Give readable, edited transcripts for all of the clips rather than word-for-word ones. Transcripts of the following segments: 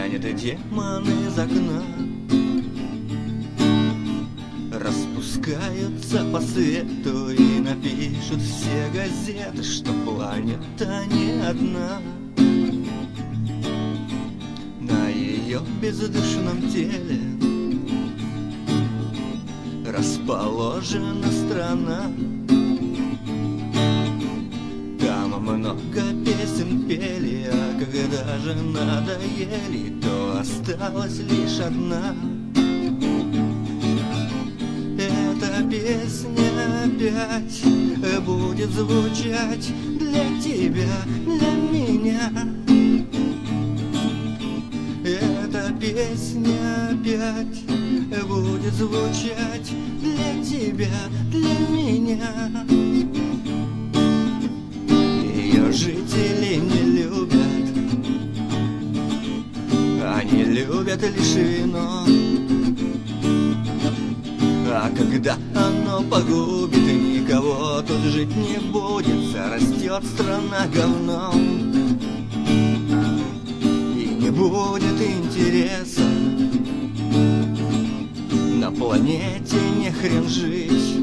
Выглянет демон из окна, распускаются по свету и напишут все газеты, что планета не одна. На ее бездушном теле расположена страна. Там много песен пели, а когда же надоели, то осталась лишь одна. Эта песня опять будет звучать для тебя, для меня. Эта песня опять будет звучать для тебя, для меня. Ее жители не любят, они любят лишь вино. А когда оно погубит никого, тут жить не будет, зарастет страна говном. И не будет интереса, на планете не хрен жить.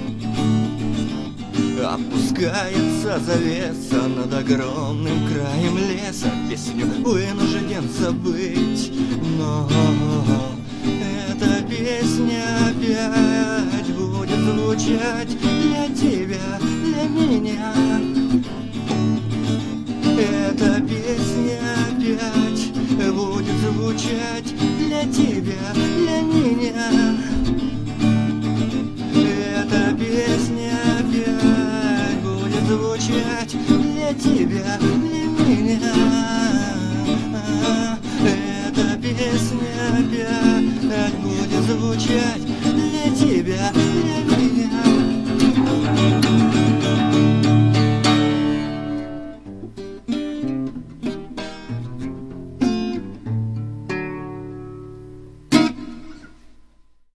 Опускается завеса над огромным краем леса, песню вынужден забыть. Но эта песня опять будет звучать для тебя, для меня. Эта песня опять будет звучать для тебя, для меня. Эта песня опять будет звучать для тебя, для меня. Эта песня